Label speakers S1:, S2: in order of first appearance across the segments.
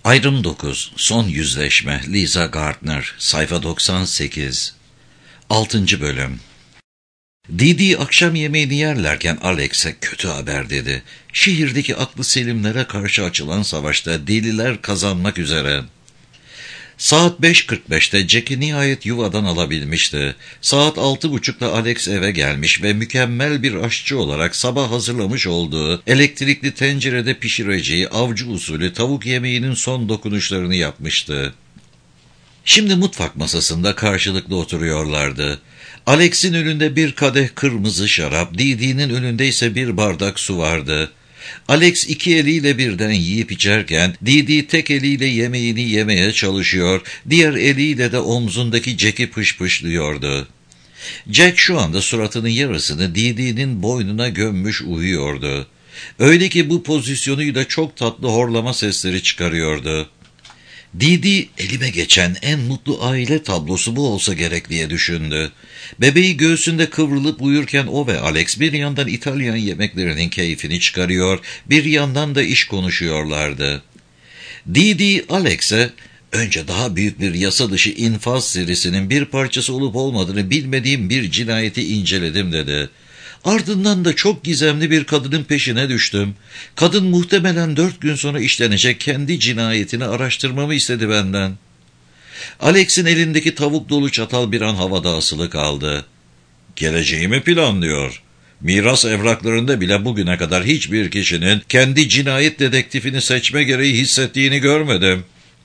S1: Ayrım 9. Son yüzleşme. Lisa Gardner. Sayfa 98. 6. bölüm. Didi akşam yemeğini yerlerken Alex'e kötü haber dedi. Şehirdeki aklı selimlere karşı açılan savaşta deliler kazanmak üzere. Saat 5.45'te Jack'i nihayet yuvadan alabilmişti. Saat 6.30'da Alex eve gelmiş ve mükemmel bir aşçı olarak sabah hazırlamış olduğu elektrikli tencerede pişireceği avcı usulü tavuk yemeğinin son dokunuşlarını yapmıştı. Şimdi mutfak masasında karşılıklı oturuyorlardı. Alex'in önünde bir kadeh kırmızı şarap, Didi'nin önünde ise bir bardak su vardı. Alex iki eliyle birden yiyip içerken, Didi tek eliyle yemeğini yemeye çalışıyor, diğer eliyle de omzundaki Jack'i pışpışlıyordu. Jack şu anda suratının yarısını Didi'nin boynuna gömmüş uyuyordu. Öyle ki bu pozisyonuyla çok tatlı horlama sesleri çıkarıyordu. Didi, elime geçen en mutlu aile tablosu bu olsa gerek diye düşündü. Bebeği göğsünde kıvrılıp uyurken o ve Alex bir yandan İtalyan yemeklerinin keyfini çıkarıyor, bir yandan da iş konuşuyorlardı. Didi, Alex'e, önce daha büyük bir yasa dışı infaz serisinin bir parçası olup olmadığını bilmediğim bir cinayeti inceledim dedi. Ardından da çok gizemli bir kadının peşine düştüm. Kadın muhtemelen 4 gün sonra işlenecek kendi cinayetini araştırmamı istedi benden. Alex'in elindeki tavuk dolu çatal bir an havada asılı kaldı. Geleceğimi planlıyor. Miras evraklarında bile bugüne kadar hiçbir kişinin kendi cinayet dedektifini seçme gereği hissettiğini görmedim.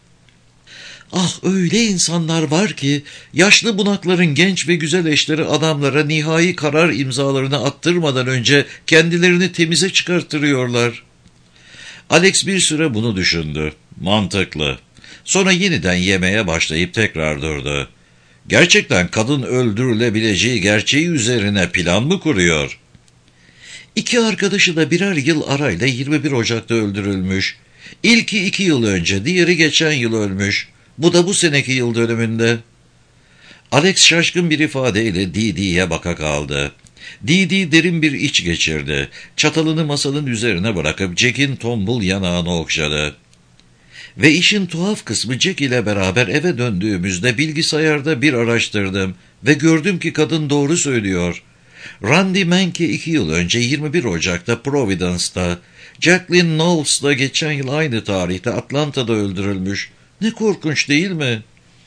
S1: Ah, öyle insanlar var ki yaşlı bunakların genç ve güzel eşleri adamlara nihai karar imzalarını attırmadan önce kendilerini temize çıkarttırıyorlar. Alex bir süre bunu düşündü. Mantıklı. Sonra yeniden yemeye başlayıp tekrar durdu. Gerçekten kadın öldürülebileceği gerçeği üzerine plan mı kuruyor? İki arkadaşı da birer yıl arayla 21 Ocak'ta öldürülmüş. İlki 2 yıl önce, diğeri geçen yıl ölmüş. Bu da bu seneki yıl dönümünde. Alex şaşkın bir ifadeyle Didi'ye baka kaldı. Didi derin bir iç geçirdi. Çatalını masanın üzerine bırakıp Jack'in tombul yanağını okşadı. Ve işin tuhaf kısmı, Jack ile beraber eve döndüğümüzde bilgisayarda bir araştırdım ve gördüm ki kadın doğru söylüyor. Randy Menke 2 yıl önce 21 Ocak'ta Providence'da, Jacqueline Knowles da geçen yıl aynı tarihte Atlanta'da öldürülmüş. Ne korkunç değil mi?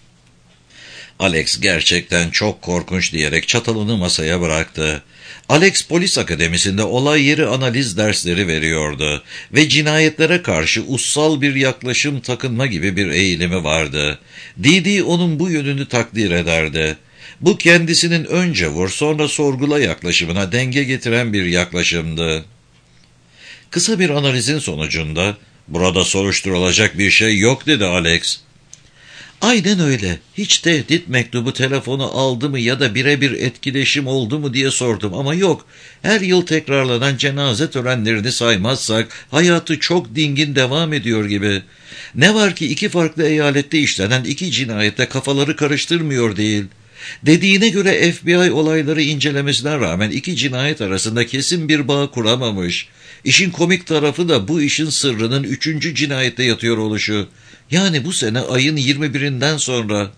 S1: Alex gerçekten çok korkunç diyerek çatalını masaya bıraktı. Alex polis akademisinde olay yeri analiz dersleri veriyordu ve cinayetlere karşı ussal bir yaklaşım takınma gibi bir eğilimi vardı. Didi onun bu yönünü takdir ederdi. Bu kendisinin önce vur sonra sorgula yaklaşımına denge getiren bir yaklaşımdı. Kısa bir analizin sonucunda, "Burada soruşturulacak bir şey yok," dedi Alex. Aynen öyle. Hiç tehdit mektubu, telefonu aldı mı ya da birebir etkileşim oldu mu diye sordum ama yok. Her yıl tekrarlanan cenaze törenlerini saymazsak hayatı çok dingin devam ediyor gibi. Ne var ki 2 farklı eyalette işlenen 2 cinayette kafaları karıştırmıyor değil. Dediğine göre FBI olayları incelemesine rağmen 2 cinayet arasında kesin bir bağ kuramamış. İşin komik tarafı da bu işin sırrının 3. cinayette yatıyor oluşu. Yani bu sene ayın 21'inden sonra.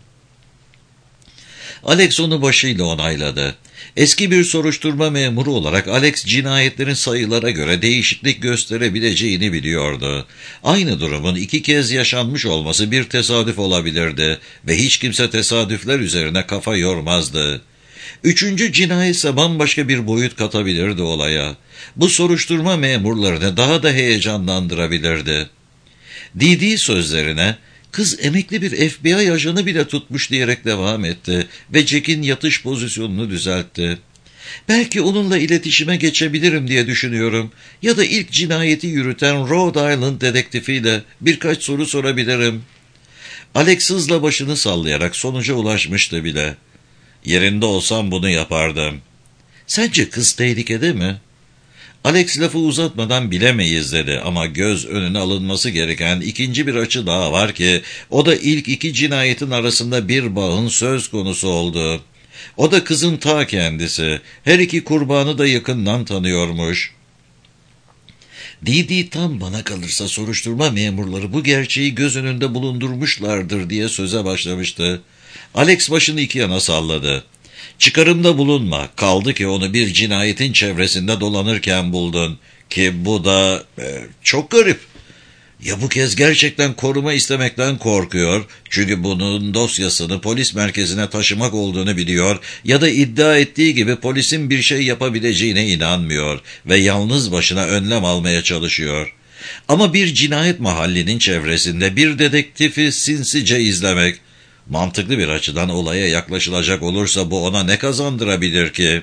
S1: Alex onu başıyla onayladı. Eski bir soruşturma memuru olarak Alex cinayetlerin sayılara göre değişiklik gösterebileceğini biliyordu. Aynı durumun 2 kez yaşanmış olması bir tesadüf olabilirdi ve hiç kimse tesadüfler üzerine kafa yormazdı. 3. cinayet ise bambaşka bir boyut katabilirdi olaya. Bu soruşturma memurlarını daha da heyecanlandırabilirdi. Didi sözlerine, "Kız emekli bir FBI ajanı bile tutmuş," diyerek devam etti ve Jack'in yatış pozisyonunu düzeltti. "Belki onunla iletişime geçebilirim diye düşünüyorum. Ya da ilk cinayeti yürüten Rhode Island dedektifiyle birkaç soru sorabilirim." Alex hızla başını sallayarak sonuca ulaşmıştı bile. "Yerinde olsam bunu yapardım." "Sence kız tehlikede mi?" Alex lafı uzatmadan "Bilemeyiz," dedi ama göz önüne alınması gereken ikinci bir açı daha var ki o da ilk 2 cinayetin arasında bir bağın söz konusu oldu. O da kızın ta kendisi. Her 2 kurbanı da yakından tanıyormuş. Didi tam bana kalırsa soruşturma memurları bu gerçeği göz önünde bulundurmuşlardır diye söze başlamıştı. Alex başını iki yana salladı. Çıkarımda bulunma, kaldı ki onu bir cinayetin çevresinde dolanırken buldun. Ki bu da çok garip. Ya bu kez gerçekten koruma istemekten korkuyor, çünkü bunun dosyasını polis merkezine taşımak olduğunu biliyor ya da iddia ettiği gibi polisin bir şey yapabileceğine inanmıyor ve yalnız başına önlem almaya çalışıyor. Ama bir cinayet mahallinin çevresinde bir dedektifi sinsice izlemek, mantıklı bir açıdan olaya yaklaşılacak olursa bu ona ne kazandırabilir ki?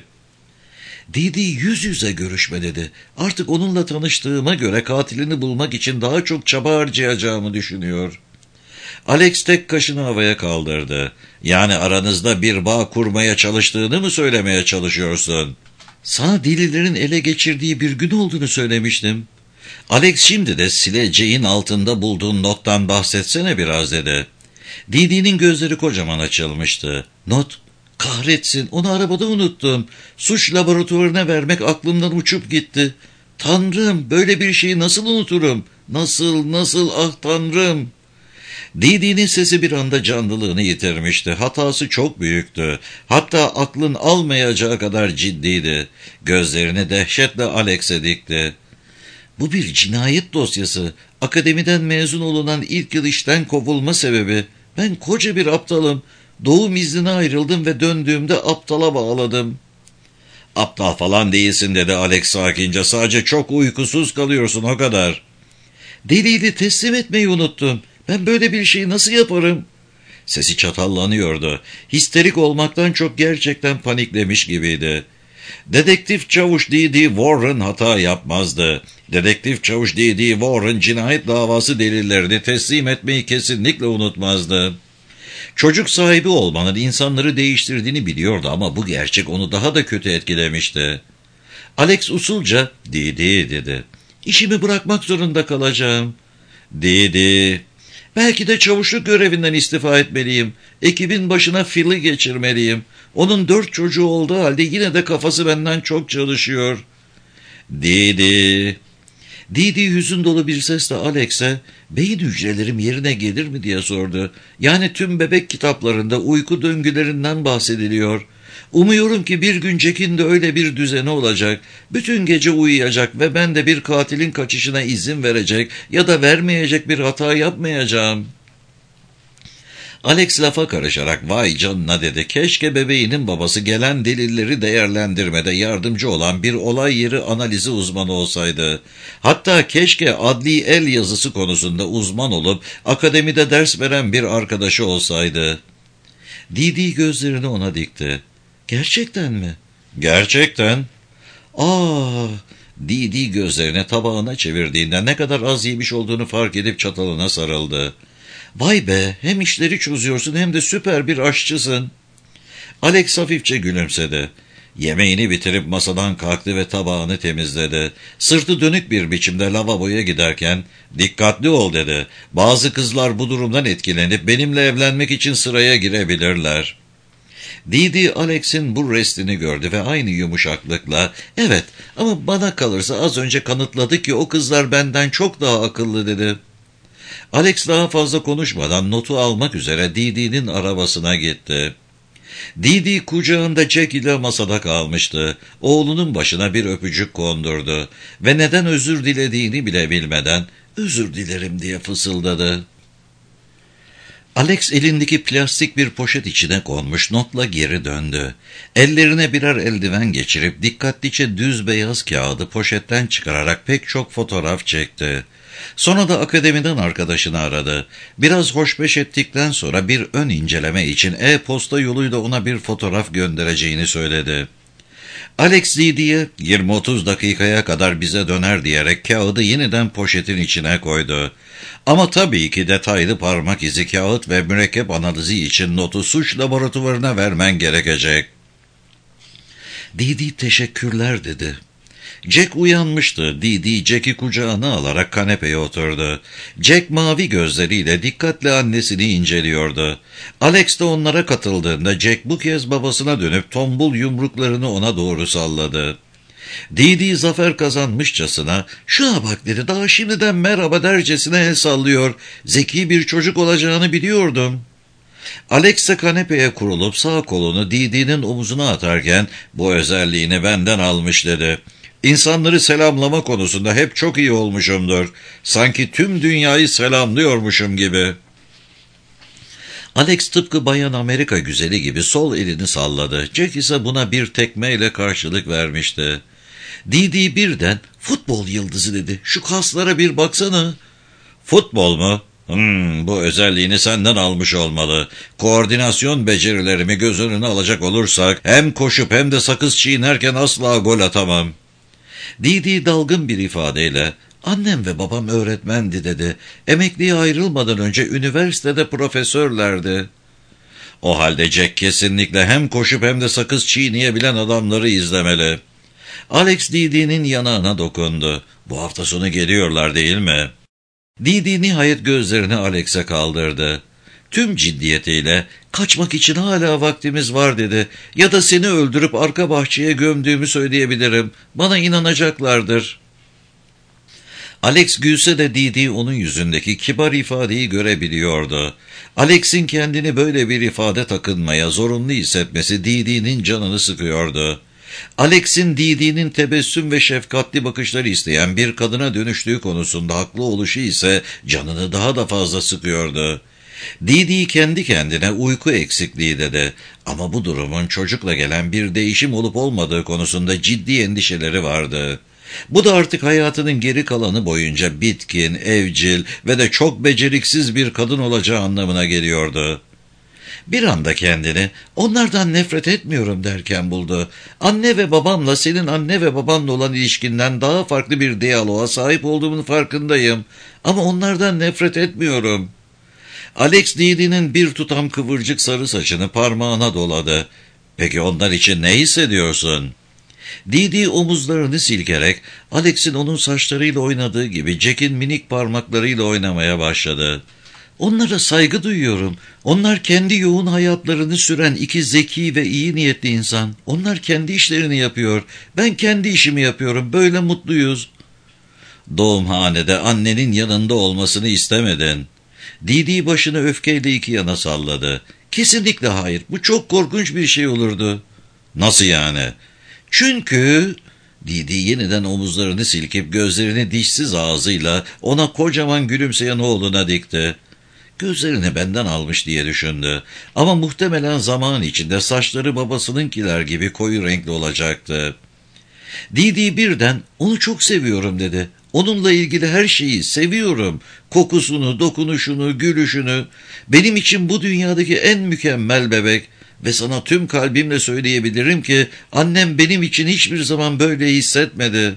S1: Didi yüz yüze görüşme dedi. Artık onunla tanıştığıma göre katilini bulmak için daha çok çaba harcayacağımı düşünüyor. Alex tek kaşını havaya kaldırdı. Yani aranızda bir bağ kurmaya çalıştığını mı söylemeye çalışıyorsun? Sana delilerin ele geçirdiği bir gün olduğunu söylemiştim. Alex şimdi de sileceğin altında bulduğun nottan bahsetsene biraz dedi. Didi'nin gözleri kocaman açılmıştı. Not? Kahretsin, onu arabada unuttum. Suç laboratuvarına vermek aklımdan uçup gitti. Tanrım, böyle bir şeyi nasıl unuturum? Nasıl, ah Tanrım. Didi'nin sesi bir anda canlılığını yitirmişti. Hatası çok büyüktü. Hatta aklın almayacağı kadar ciddiydi. Gözlerini dehşetle Alex'e dikti. Bu bir cinayet dosyası. Akademiden mezun olunan ilk yıl işten kovulma sebebi. Ben koca bir aptalım. Doğum iznine ayrıldım ve döndüğümde aptala bağladım. Aptal falan değilsin dedi Alex sakince. Sadece çok uykusuz kalıyorsun, o kadar. Delili teslim etmeyi unuttum. Ben böyle bir şeyi nasıl yaparım? Sesi çatallanıyordu. Histerik olmaktan çok gerçekten paniklemiş gibiydi. Dedektif Çavuş D.D. Warren hata yapmazdı. Dedektif Çavuş D.D. Warren cinayet davası delillerini teslim etmeyi kesinlikle unutmazdı. Çocuk sahibi olmanın insanları değiştirdiğini biliyordu ama bu gerçek onu daha da kötü etkilemişti. Alex usulca "Didi" dedi. "İşimi bırakmak zorunda kalacağım." "Didi." "Belki de çavuşluk görevinden istifa etmeliyim. Ekibin başına Phil'i geçirmeliyim. Onun 4 çocuğu olduğu halde yine de kafası benden çok çalışıyor." "Didi." Didi hüzün dolu bir sesle Alex'e "Beyin hücrelerim yerine gelir mi?" diye sordu. "Yani tüm bebek kitaplarında uyku döngülerinden bahsediliyor. Umuyorum ki bir gün Jack'in de öyle bir düzeni olacak. Bütün gece uyuyacak ve ben de bir katilin kaçışına izin verecek ya da vermeyecek bir hata yapmayacağım." Alex lafa karışarak "Vay canına" dedi. "Keşke bebeğinin babası gelen delilleri değerlendirmede yardımcı olan bir olay yeri analizi uzmanı olsaydı. Hatta keşke adli el yazısı konusunda uzman olup akademide ders veren bir arkadaşı olsaydı." Didi gözlerini ona dikti. "Gerçekten mi?" "Gerçekten." "Aa!" Didi gözlerini tabağına çevirdiğinde ne kadar az yemiş olduğunu fark edip çatalına sarıldı. "Vay be, hem işleri çözüyorsun hem de süper bir aşçısın." Alex hafifçe gülümsedi. Yemeğini bitirip masadan kalktı ve tabağını temizledi. Sırtı dönük bir biçimde lavaboya giderken "Dikkatli ol" dedi. "Bazı kızlar bu durumdan etkilenip benimle evlenmek için sıraya girebilirler." Didi Alex'in bu restini gördü ve aynı yumuşaklıkla "Evet, ama bana kalırsa az önce kanıtladı ki o kızlar benden çok daha akıllı" dedi. Alex daha fazla konuşmadan notu almak üzere Didi'nin arabasına gitti. Didi kucağında Jack ile masada kalmıştı. Oğlunun başına bir öpücük kondurdu ve neden özür dilediğini bile bilmeden "Özür dilerim" diye fısıldadı. Alex elindeki plastik bir poşet içine konmuş notla geri döndü. Ellerine birer eldiven geçirip dikkatlice düz beyaz kağıdı poşetten çıkararak pek çok fotoğraf çekti. Sonra da akademiden arkadaşını aradı. Biraz hoşbeş ettikten sonra bir ön inceleme için e-posta yoluyla ona bir fotoğraf göndereceğini söyledi. Alex Didi'ye 20-30 dakikaya kadar bize döner diyerek kağıdı yeniden poşetin içine koydu. Ama tabii ki detaylı parmak izi, kağıt ve mürekkep analizi için notu suç laboratuvarına vermen gerekecek. "Didi teşekkürler" dedi. Jack uyanmıştı. Didi Jack'i kucağına alarak kanepeye oturdu. Jack mavi gözleriyle dikkatle annesini inceliyordu. Alex de onlara katıldığında Jack bu kez babasına dönüp tombul yumruklarını ona doğru salladı. Didi zafer kazanmışçasına, "Şuna bak," dedi, "daha şimdiden merhaba dercesine el sallıyor. Zeki bir çocuk olacağını biliyordum." Alex de kanepeye kurulup sağ kolunu Didi'nin omuzuna atarken, "Bu özelliğini benden almış," dedi. "İnsanları selamlama konusunda hep çok iyi olmuşumdur. Sanki tüm dünyayı selamlıyormuşum gibi." Alex tıpkı Bayan Amerika güzeli gibi sol elini salladı. Jack ise buna bir tekmeyle karşılık vermişti. Didi birden, "Futbol yıldızı," dedi. "Şu kaslara bir baksana." "Futbol mu? Bu özelliğini senden almış olmalı. Koordinasyon becerilerimi göz önüne alacak olursak, hem koşup hem de sakız çiğnerken asla gol atamam." Didi dalgın bir ifadeyle, "Annem ve babam öğretmendi," dedi. "Emekliye ayrılmadan önce üniversitede profesörlerdi." "O halde Jack kesinlikle hem koşup hem de sakız çiğneyebilen adamları izlemeli." Alex Didi'nin yanağına dokundu. "Bu hafta sonu geliyorlar değil mi?" Didi nihayet gözlerini Alex'e kaldırdı. Tüm ciddiyetiyle, "Kaçmak için hala vaktimiz var," dedi. "Ya da seni öldürüp arka bahçeye gömdüğümü söyleyebilirim. Bana inanacaklardır." Alex gülse de Didi onun yüzündeki kibar ifadeyi görebiliyordu. Alex'in kendini böyle bir ifade takınmaya zorunlu hissetmesi Didi'nin canını sıkıyordu. Alex'in Didi'nin tebessüm ve şefkatli bakışları isteyen bir kadına dönüştüğü konusunda haklı oluşu ise canını daha da fazla sıkıyordu. Didi kendi kendine uyku eksikliği dedi ama bu durumun çocukla gelen bir değişim olup olmadığı konusunda ciddi endişeleri vardı. Bu da artık hayatının geri kalanı boyunca bitkin, evcil ve de çok beceriksiz bir kadın olacağı anlamına geliyordu. Bir anda kendini, "Onlardan nefret etmiyorum," derken buldu. "Anne ve babamla senin anne ve babanla olan ilişkinden daha farklı bir diyaloğa sahip olduğumun farkındayım. Ama onlardan nefret etmiyorum." Alex Didi'nin bir tutam kıvırcık sarı saçını parmağına doladı. "Peki onlar için ne hissediyorsun?" Didi omuzlarını silkerek, Alex'in onun saçlarıyla oynadığı gibi Jack'in minik parmaklarıyla oynamaya başladı. "Onlara saygı duyuyorum. Onlar kendi yoğun hayatlarını süren iki zeki ve iyi niyetli insan. Onlar kendi işlerini yapıyor. Ben kendi işimi yapıyorum. Böyle mutluyuz." "Doğumhanede annenin yanında olmasını istemedin." Didi başını öfkeyle iki yana salladı. "Kesinlikle hayır. Bu çok korkunç bir şey olurdu." "Nasıl yani?" "Çünkü..." Didi yeniden omuzlarını silkip gözlerini dişsiz ağzıyla ona kocaman gülümseyen oğluna dikti. Gözlerini benden almış diye düşündü. Ama muhtemelen zaman içinde saçları babasınınkiler gibi koyu renkli olacaktı. Didi birden, "Onu çok seviyorum," dedi. "Onunla ilgili her şeyi seviyorum. Kokusunu, dokunuşunu, gülüşünü. Benim için bu dünyadaki en mükemmel bebek. Ve sana tüm kalbimle söyleyebilirim ki annem benim için hiçbir zaman böyle hissetmedi.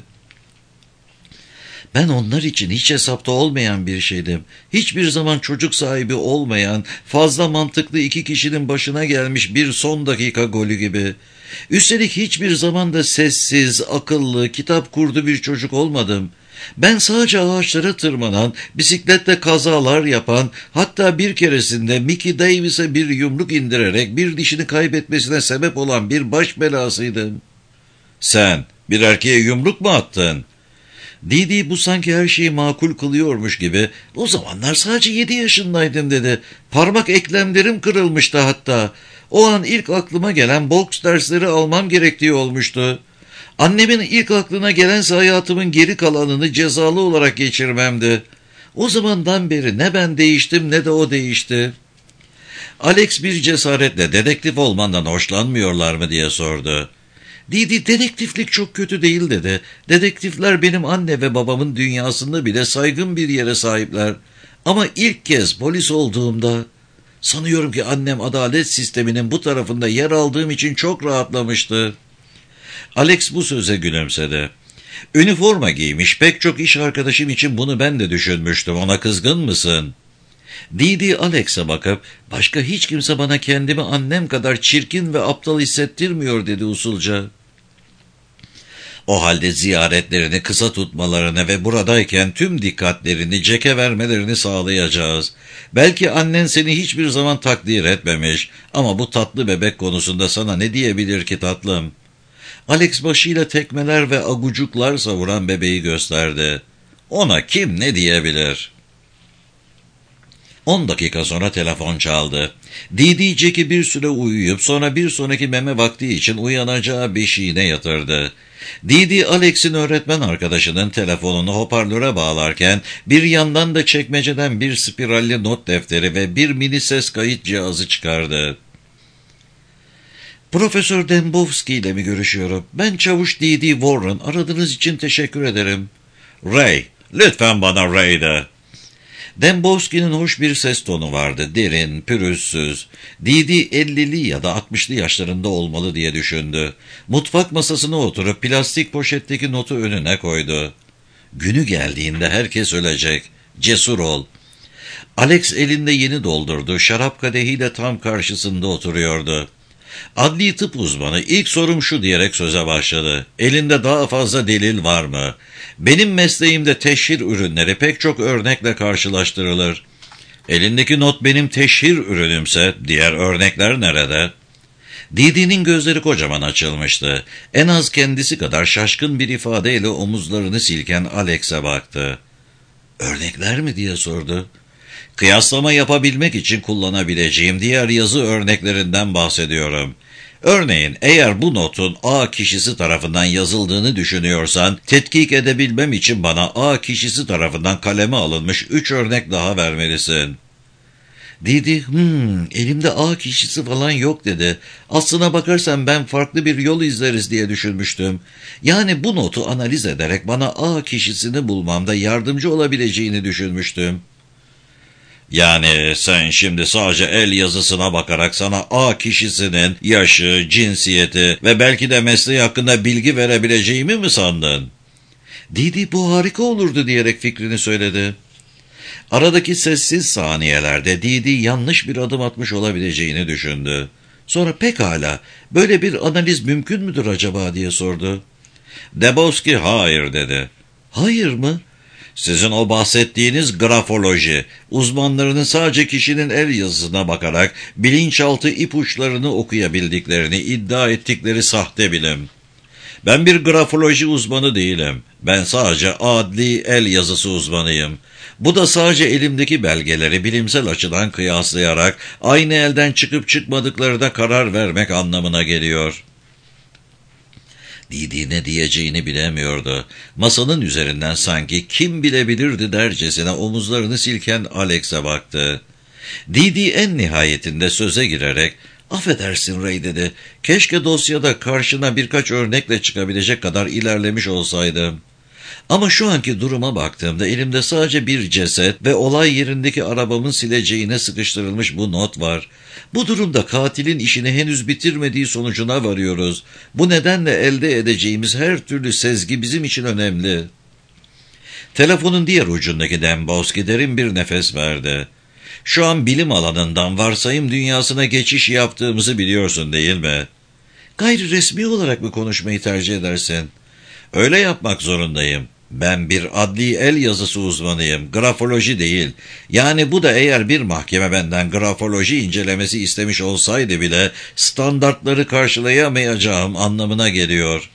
S1: Ben onlar için hiç hesapta olmayan bir şeydim. Hiçbir zaman çocuk sahibi olmayan, fazla mantıklı iki kişinin başına gelmiş bir son dakika golü gibi. Üstelik hiçbir zaman da sessiz, akıllı, kitap kurdu bir çocuk olmadım. Ben sadece ağaçlara tırmanan, bisikletle kazalar yapan, hatta bir keresinde Mickey Davis'e bir yumruk indirerek bir dişini kaybetmesine sebep olan bir baş belasıydım." "Sen bir erkeğe yumruk mu attın?" Didi bu sanki her şeyi makul kılıyormuş gibi, "O zamanlar sadece 7 yaşındaydım," dedi. "Parmak eklemlerim kırılmıştı hatta. O an ilk aklıma gelen boks dersleri almam gerektiği olmuştu. Annemin ilk aklına gelense hayatımın geri kalanını cezalı olarak geçirmemdi. O zamandan beri ne ben değiştim ne de o değişti." Alex bir cesaretle, "Dedektif olmandan hoşlanmıyorlar mı?" diye sordu. Didi, "Dedektiflik çok kötü değil," dedi. "Dedektifler benim anne ve babamın dünyasında bile saygın bir yere sahipler. Ama ilk kez polis olduğumda sanıyorum ki annem adalet sisteminin bu tarafında yer aldığım için çok rahatlamıştı." Alex bu söze gülümsedi. "Üniforma giymiş pek çok iş arkadaşım için bunu ben de düşünmüştüm. Ona kızgın mısın?" Didi Alex'e bakıp, "Başka hiç kimse bana kendimi annem kadar çirkin ve aptal hissettirmiyor," dedi usulca. "O halde ziyaretlerini kısa tutmalarını ve buradayken tüm dikkatlerini Jack'e vermelerini sağlayacağız. Belki annen seni hiçbir zaman takdir etmemiş ama bu tatlı bebek konusunda sana ne diyebilir ki tatlım?" Alex başıyla tekmeler ve agucuklar savuran bebeği gösterdi. Ona kim ne diyebilir? 10 dakika sonra telefon çaldı. Didi Jack'i bir süre uyuyup sonra bir sonraki meme vakti için uyanacağı beşiğine yatırdı. Didi, Alex'in öğretmen arkadaşının telefonunu hoparlöre bağlarken bir yandan da çekmeceden bir spiralli not defteri ve bir mini ses kayıt cihazı çıkardı. Profesör Dembowski ile mi görüşüyorum? Ben Çavuş Didi Warren. Aradığınız için teşekkür ederim.
S2: Ray, lütfen bana Ray de.
S1: Dembowski'nin hoş bir ses tonu vardı. Derin, pürüzsüz. Didi 50'li ya da 60'lı yaşlarında olmalı diye düşündü. Mutfak masasına oturup plastik poşetteki notu önüne koydu. Günü geldiğinde herkes ölecek. Cesur ol. Alex elinde yeni doldurdu. Şarap kadehiyle tam karşısında oturuyordu. Adli tıp uzmanı ilk sorum şu diyerek söze başladı. Elinde daha fazla delil var mı? Benim mesleğimde teşhir ürünleri pek çok örnekle karşılaştırılır. Elindeki not benim teşhir ürünümse diğer örnekler nerede? Didi'nin gözleri kocaman açılmıştı. En az kendisi kadar şaşkın bir ifadeyle omuzlarını silken Alex'e baktı. Örnekler mi diye sordu. Kıyaslama yapabilmek için kullanabileceğim diğer yazı örneklerinden bahsediyorum. Örneğin eğer bu notun A kişisi tarafından yazıldığını düşünüyorsan, tetkik edebilmem için bana A kişisi tarafından kaleme alınmış 3 örnek daha vermelisin. Didi, elimde A kişisi falan yok dedi. Aslına bakarsan ben farklı bir yol izleriz diye düşünmüştüm. Yani bu notu analiz ederek bana A kişisini bulmamda yardımcı olabileceğini düşünmüştüm.
S2: Yani sen şimdi sadece el yazısına bakarak sana A kişisinin yaşı, cinsiyeti ve belki de mesleği hakkında bilgi verebileceğimi mi sandın?
S1: Didi bu harika olurdu diyerek fikrini söyledi. Aradaki sessiz saniyelerde Didi yanlış bir adım atmış olabileceğini düşündü. Sonra pekala böyle bir analiz mümkün müdür acaba diye sordu.
S2: Dembowski hayır dedi.
S1: Hayır mı?
S2: Sizin o bahsettiğiniz grafoloji, uzmanlarının sadece kişinin el yazısına bakarak bilinçaltı ipuçlarını okuyabildiklerini iddia ettikleri sahte bilim. Ben bir grafoloji uzmanı değilim. Ben sadece adli el yazısı uzmanıyım. Bu da sadece elimdeki belgeleri bilimsel açıdan kıyaslayarak aynı elden çıkıp çıkmadıklarına karar vermek anlamına geliyor. Didi ne diyeceğini bilemiyordu. Masanın üzerinden sanki kim bilebilirdi dercesine omuzlarını silken Alex'e baktı. Didi en nihayetinde söze girerek, "Affedersin Ray" dedi. "Keşke dosyada karşına birkaç örnekle çıkabilecek kadar ilerlemiş olsaydım. Ama şu anki duruma baktığımda elimde sadece bir ceset ve olay yerindeki arabamın sileceğine sıkıştırılmış bu not var. Bu durumda katilin işini henüz bitirmediği sonucuna varıyoruz. Bu nedenle elde edeceğimiz her türlü sezgi bizim için önemli." Telefonun diğer ucundaki Dembowski derin bir nefes verdi. "Şu an bilim alanından varsayım dünyasına geçiş yaptığımızı biliyorsun değil mi?" "Gayri resmi olarak mı konuşmayı tercih edersin?" "Öyle yapmak zorundayım. Ben bir adli el yazısı uzmanıyım, grafoloji değil. Yani bu da eğer bir mahkeme benden grafoloji incelemesi istemiş olsaydı bile standartları karşılayamayacağım anlamına geliyor."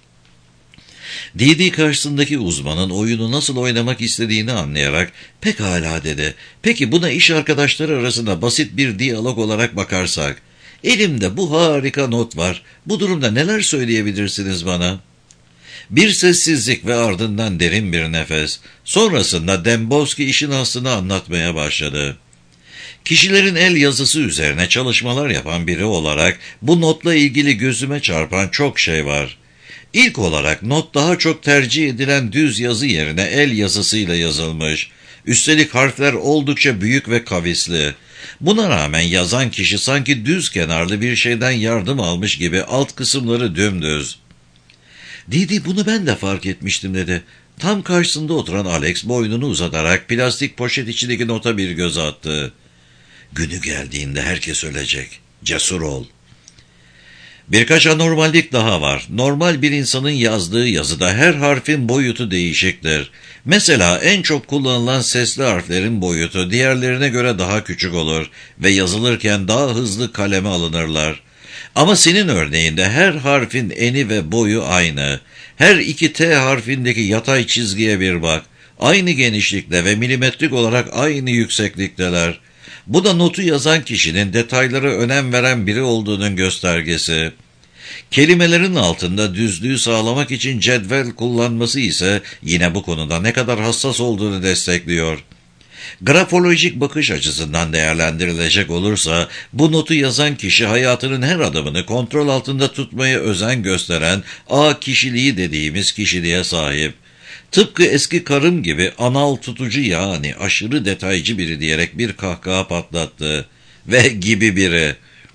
S2: Didi karşısındaki uzmanın oyunu nasıl oynamak istediğini anlayarak "Pekala" dedi. "Peki buna iş arkadaşları arasında basit bir diyalog olarak bakarsak. Elimde bu harika not var. Bu durumda neler söyleyebilirsiniz bana?" Bir sessizlik ve ardından derin bir nefes. Sonrasında Dembowski işin aslını anlatmaya başladı. "Kişilerin el yazısı üzerine çalışmalar yapan biri olarak bu notla ilgili gözüme çarpan çok şey var. İlk olarak not daha çok tercih edilen düz yazı yerine el yazısıyla yazılmış. Üstelik harfler oldukça büyük ve kavisli. Buna rağmen yazan kişi sanki düz kenarlı bir şeyden yardım almış gibi alt kısımları dümdüz. "Didi bunu ben de fark etmiştim" dedi. Tam karşısında oturan Alex boynunu uzatarak plastik poşet içindeki nota bir göz attı. "Günü geldiğinde herkes ölecek. Cesur ol." Birkaç anormallik daha var. Normal bir insanın yazdığı yazıda her harfin boyutu değişiktir. Mesela en çok kullanılan sesli harflerin boyutu diğerlerine göre daha küçük olur ve yazılırken daha hızlı kaleme alınırlar. Ama senin örneğinde her harfin eni ve boyu aynı. Her iki T harfindeki yatay çizgiye bir bak. Aynı genişlikte ve milimetrik olarak aynı yükseklikteler. Bu da notu yazan kişinin detaylara önem veren biri olduğunun göstergesi. Kelimelerin altında düzlüğü sağlamak için cetvel kullanması ise yine bu konuda ne kadar hassas olduğunu destekliyor. Grafolojik bakış açısından değerlendirilecek olursa, bu notu yazan kişi hayatının her adımını kontrol altında tutmaya özen gösteren A kişiliği dediğimiz kişiliğe sahip. Tıpkı eski karım gibi anal tutucu yani aşırı detaycı biri diyerek bir kahkaha patlattı. Ve gibi biri.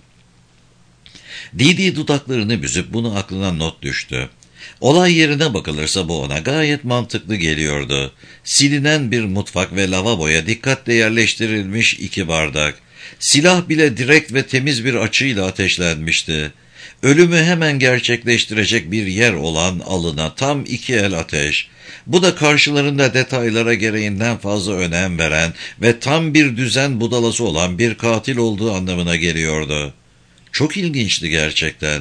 S2: Didi dudaklarını büzüp bunu aklına not düştü. Olay yerine bakılırsa bu ona gayet mantıklı geliyordu. Silinen bir mutfak ve lavaboya dikkatle yerleştirilmiş 2 bardak. Silah bile direkt ve temiz bir açıyla ateşlenmişti. Ölümü hemen gerçekleştirecek bir yer olan alına tam 2 el ateş. Bu da karşılarında detaylara gereğinden fazla önem veren ve tam bir düzen budalası olan bir katil olduğu anlamına geliyordu. Çok ilginçti gerçekten.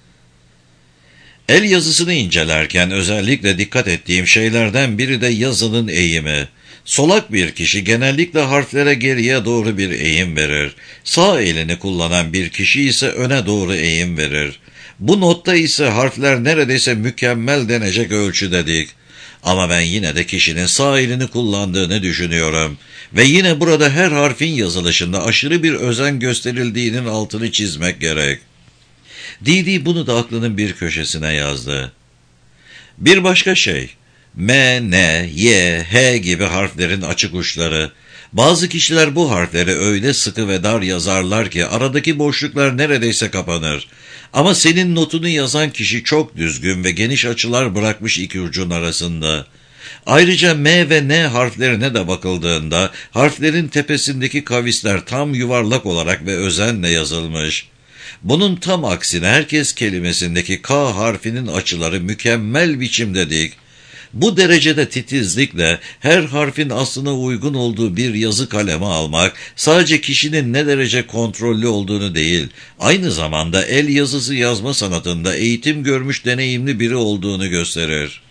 S2: El yazısını incelerken özellikle dikkat ettiğim şeylerden biri de yazının eğimi. Solak bir kişi genellikle harflere geriye doğru bir eğim verir. Sağ elini kullanan bir kişi ise öne doğru eğim verir. Bu notta ise harfler neredeyse mükemmel denecek ölçüdedik. Ama ben yine de kişinin sağ elini kullandığını düşünüyorum. Ve yine burada her harfin yazılışında aşırı bir özen gösterildiğinin altını çizmek gerek. Didi bunu da aklının bir köşesine yazdı. Bir başka şey, M, N, Y, H gibi harflerin açık uçları. Bazı kişiler bu harfleri öyle sıkı ve dar yazarlar ki aradaki boşluklar neredeyse kapanır. Ama senin notunu yazan kişi çok düzgün ve geniş açılar bırakmış iki ucun arasında. Ayrıca M ve N harflerine de bakıldığında harflerin tepesindeki kavisler tam yuvarlak olarak ve özenle yazılmış. Bunun tam aksine herkes kelimesindeki K harfinin açıları mükemmel biçimde dik. Bu derecede titizlikle her harfin aslına uygun olduğu bir yazı kalemi almak sadece kişinin ne derece kontrollü olduğunu değil, aynı zamanda el yazısı yazma sanatında eğitim görmüş deneyimli biri olduğunu gösterir.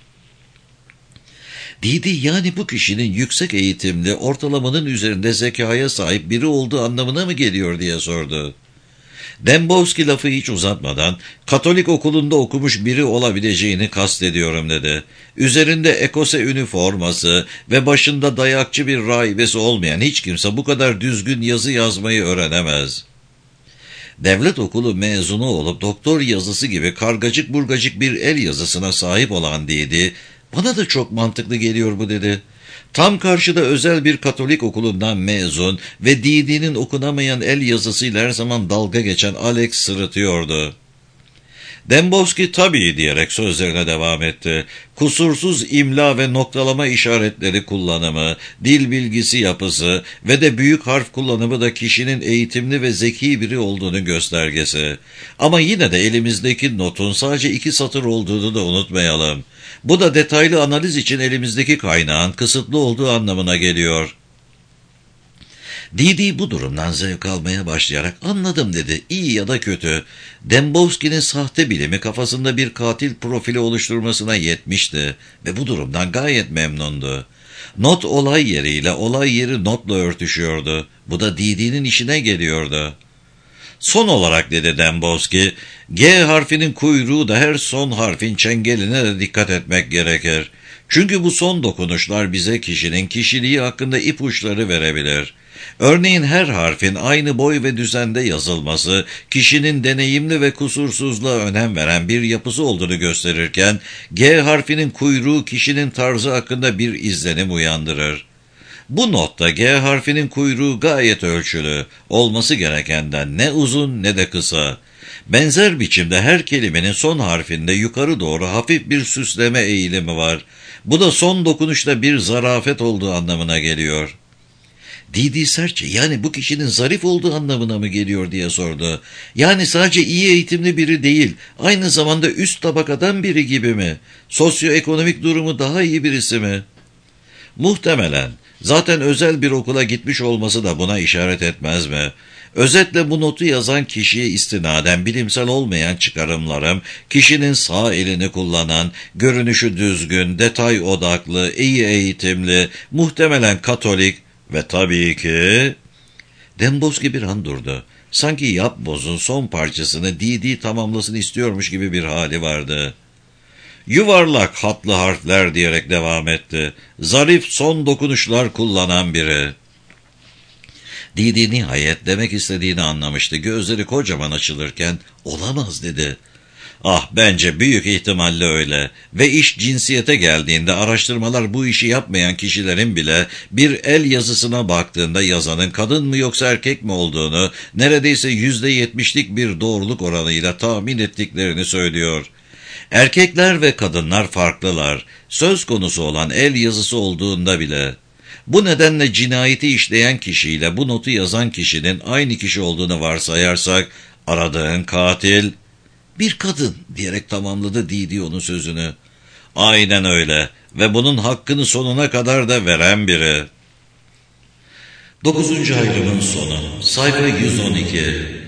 S2: Didi yani bu kişinin yüksek eğitimli, ortalamanın üzerinde zekaya sahip biri olduğu anlamına mı geliyor diye sordu. Dembowski lafı hiç uzatmadan, Katolik okulunda okumuş biri olabileceğini kastediyorum dedi. Üzerinde ekose üniforması ve başında dayakçı bir rahibesi olmayan hiç kimse bu kadar düzgün yazı yazmayı öğrenemez. Devlet okulu mezunu olup doktor yazısı gibi kargacık burgacık bir el yazısına sahip olan Didi, bana da çok mantıklı geliyor bu dedi. Tam karşıda özel bir Katolik okulundan mezun ve Didi'nin okunamayan el yazısıyla her zaman dalga geçen Alex sırıtıyordu. Dembowski tabii diyerek sözlerine devam etti. Kusursuz imla ve noktalama işaretleri kullanımı, dil bilgisi yapısı ve de büyük harf kullanımı da kişinin eğitimli ve zeki biri olduğunu göstergesi. Ama yine de elimizdeki notun sadece 2 satır olduğunu da unutmayalım. Bu da detaylı analiz için elimizdeki kaynağın kısıtlı olduğu anlamına geliyor. Didi bu durumdan zevk almaya başlayarak anladım dedi, iyi ya da kötü. Dembowski'nin sahte bilimi kafasında bir katil profili oluşturmasına yetmişti ve bu durumdan gayet memnundu. Not olay yeriyle, olay yeri notla örtüşüyordu. Bu da Didi'nin işine geliyordu. Son olarak dedi Dembowski, G harfinin kuyruğu da her son harfin çengeline de dikkat etmek gerekir. Çünkü bu son dokunuşlar bize kişinin kişiliği hakkında ipuçları verebilir. Örneğin her harfin aynı boy ve düzende yazılması, kişinin deneyimli ve kusursuzluğa önem veren bir yapısı olduğunu gösterirken, G harfinin kuyruğu kişinin tarzı hakkında bir izlenim uyandırır. Bu notta G harfinin kuyruğu gayet ölçülü, olması gerekenden ne uzun ne de kısa. Benzer biçimde her kelimenin son harfinde yukarı doğru hafif bir süsleme eğilimi var. Bu da son dokunuşta bir zarafet olduğu anlamına geliyor. Didi sertçe yani bu kişinin zarif olduğu anlamına mı geliyor diye sordu. Yani sadece iyi eğitimli biri değil, aynı zamanda üst tabakadan biri gibi mi? Sosyoekonomik durumu daha iyi birisi mi? Muhtemelen. Zaten özel bir okula gitmiş olması da buna işaret etmez mi? Özetle bu notu yazan kişiye istinaden bilimsel olmayan çıkarımlarım, kişinin sağ elini kullanan, görünüşü düzgün, detay odaklı, iyi eğitimli, muhtemelen Katolik ve tabii ki... Demboski bir an durdu. Sanki yapbozun son parçasını Didi tamamlasını istiyormuş gibi bir hali vardı. Yuvarlak hatlı harfler diyerek devam etti. Zarif son dokunuşlar kullanan biri. Didi nihayet demek istediğini anlamıştı. Gözleri kocaman açılırken olamaz dedi. Ah, bence büyük ihtimalle öyle. Ve iş cinsiyete geldiğinde araştırmalar bu işi yapmayan kişilerin bile bir el yazısına baktığında yazanın kadın mı yoksa erkek mi olduğunu neredeyse %70'lik bir doğruluk oranıyla tahmin ettiklerini söylüyor. Erkekler ve kadınlar farklılar. Söz konusu olan el yazısı olduğunda bile. Bu nedenle cinayeti işleyen kişiyle bu notu yazan kişinin aynı kişi olduğunu varsayarsak aradığın katil bir kadın diyerek tamamladı Didi onun sözünü. Aynen öyle ve bunun hakkını sonuna kadar da veren biri. 9. ayrımın sonu sayfa 112.